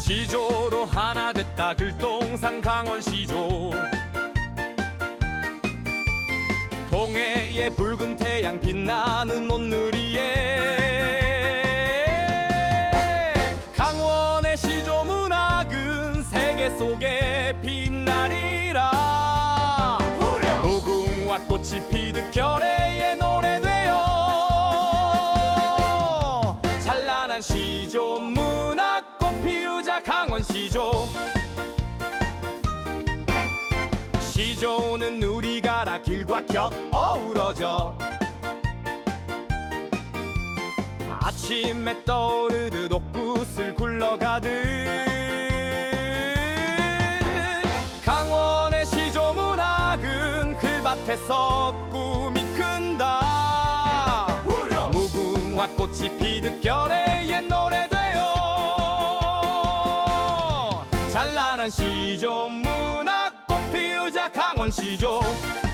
시조로 하나 됐다 글동산 강원시조. 동해의 붉은 태양 빛나는 온누리에 강원의 시조 문학은 세계 속에 빛나리라. 무궁화 꽃이 피듯 결의에 노래되어 찬란한 시조 문학 꽃 피우자 강원시조. 시조는 누리가라 길과 곁 어우러져 아침에 떠오르듯 옥굿을 굴러가듯 강원의 시조 문학은 글밭에서 꿈이 큰다. 무궁화 꽃이 피듯 결의에 노래되어 찬란한 시조 문학 꽃 피우자 강원시조.